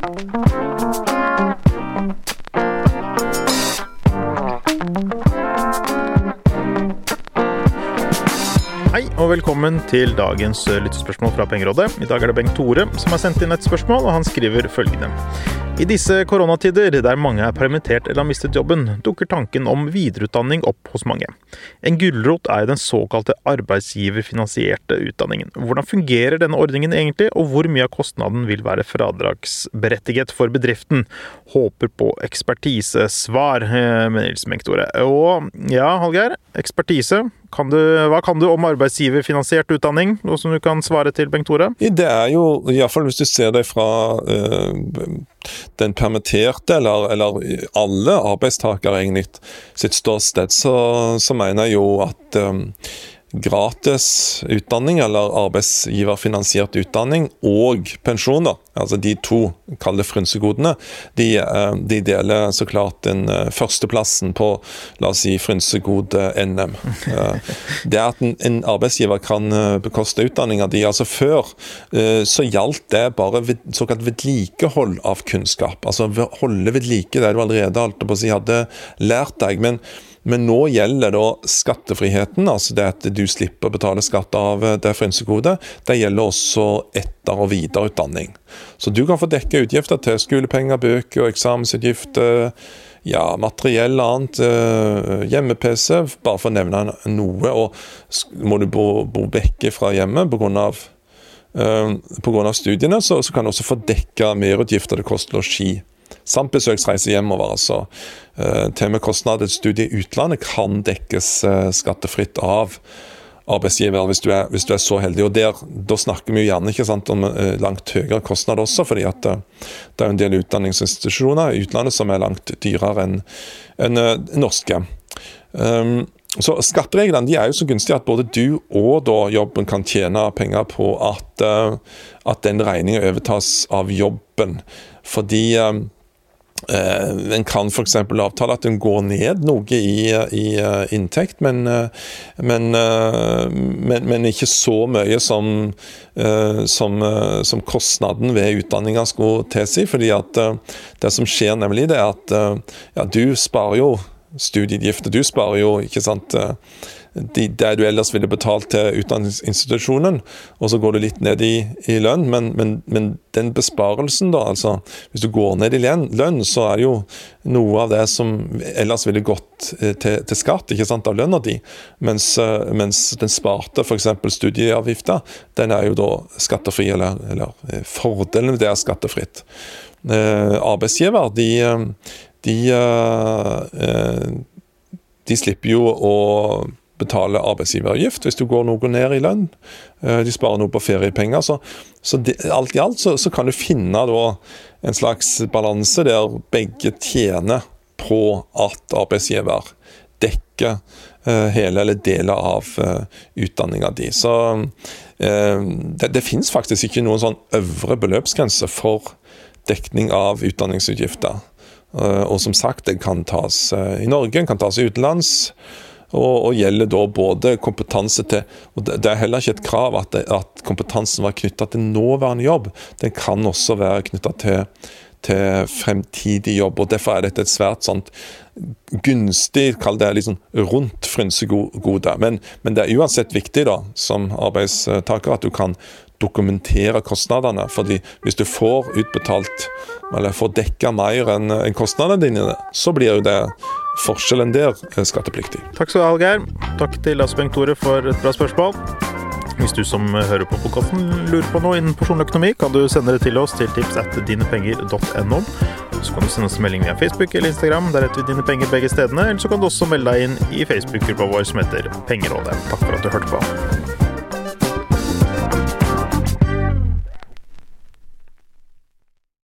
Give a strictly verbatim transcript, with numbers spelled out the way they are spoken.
Hei og velkommen til dagens lyttespørsmål fra Pengerådet. I dag er det Bengt Tore som har sendt inn et spørsmål, og han skriver følgende. I disse koronatider, der mange er permittert eller har mistet jobben, dukker tanken om videreutdanning opp hos mange. En gulrot er den såkalte arbeidsgiverfinansierte utdanningen. Hvordan fungerer denne ordningen egentlig, og hvor mye av kostnaden vil være fradragsberettiget for bedriften? Håper på ekspertisesvar, med Nils Bengt Tore. Og ja, Hallgeir, ekspertise. Kan du, hva kan du om arbeidsgiverfinansiert utdanning, noe som du kan svare til Bengt Tore? Det er jo, i hvert fall hvis du ser det fra uh, den permitterte, eller, eller alle arbeidstakere egentlig, sitt ståsted, så, så mener jeg jo at um, gratis utdanning, eller arbeidsgiverfinansiert utdanning, og pensjoner, altså de to, kall det frynsegodene, de, de deler så klart den førsteplassen på, la oss si, frynsegode N M. Det at en, en arbeidsgiver kan bekoste utdanninger de, altså før, så gjaldt det bare ved, såkalt vedlikehold av kunnskap, altså holde vedlike det du allerede holdt på å si, hadde lært deg, men Men nå gjelder da skattefriheten, altså det at du slipper å betale skatt av det frynsegodet, det gjelder også etter- og videreutdanning. Så du kan få dekke utgifter til skolepenger, bøker, eksamensutgifter, ja, materiell annet, hjemme-P C, bare for å nevne noe, og må du bo, bo vekke fra hjemme på grunn av, uh, på grunn av studiene, så, så kan du også få dekket merutgifter det koster losji. Samt besøksreise hjemover, altså. Uh, til med kostnader til studie i utlandet kan dekkes uh, skattefritt av arbeidsgiver hvis du, er, hvis du er så heldig. Og der, da snakker vi jo gjerne ikke sant, om uh, langt høyere kostnader også, fordi at uh, det er en del utdanningsinstitusjoner i utlandet som er langt dyrere enn en, uh, norske. Um, så skattereglene de er jo så gunstige at både du og da jobben kan tjene penger på at, uh, at den regningen overtas av jobben. Fordi uh, Uh, en kan for eksempel avtale at den går ned noe i, i uh, inntekt, men, uh, men, uh, men, men ikke så mye som, uh, som, uh, som kostnaden ved utdanningen skulle tilsi, fordi at uh, det som skjer nemlig det er at uh, ja, du sparer jo studieutgifter, du sparer jo, ikke sant, uh, de, det du ellers ville betalt til utdanningsinstitusjonen, og så går du litt ned i, i lønn, men, men, men den besparelsen da, altså, hvis du går ned i lønn, så er det jo noe av det som ellers ville gått til, til skatt, ikke sant, av lønna di, mens, mens den sparte, for eksempel studieavgifter, den er jo da skattefri, eller, eller fordelen det er skattefritt. Eh, arbeidsgiver, de, de, eh, de slipper jo å betale arbeidsgiveravgift hvis du går noe ned i lønn. De sparer noe på feriepenger. Så, så det, alt i alt så, så kan du finne da en slags balanse der begge tjener på at arbeidsgiver dekker uh, hele eller deler av uh, utdanningen din. Så uh, det, det finnes faktisk ikke noen sånn øvre beløpsgrense for dekning av utdanningsutgifter. Uh, og som sagt, det kan tas uh, i Norge, kan tas utenlands, Og, og gjelder da både kompetanse til, og det, det er heller ikke et krav at, det, at kompetansen var knyttet til nåværende jobb, den kan også være knyttet til, til fremtidig jobb, og derfor er dette et svært sånt gunstig, kall det liksom rundt frynsegode, men, men det er uansett viktig da, som arbeidstaker, at du kan dokumentere kostnadene, fordi hvis du får utbetalt, eller får dekket mer enn, enn kostnadene dine, så blir jo det forskjellen der skattepliktig. Takk skal du ha, Hallgeir. Takk til Lars Bengt Tore for et bra spørsmål. Hvis du som hører på podcasten lurer på noe innen personlig økonomi, kan du sende det til oss til tips at dinepenger punktum no. Så kan du sende oss melding via Facebook eller Instagram, der heter vi Dine Penger begge stedene, eller så kan du også melde deg inn i Facebook-gruppa vår som heter Pengerådet. Takk for at du hørte på.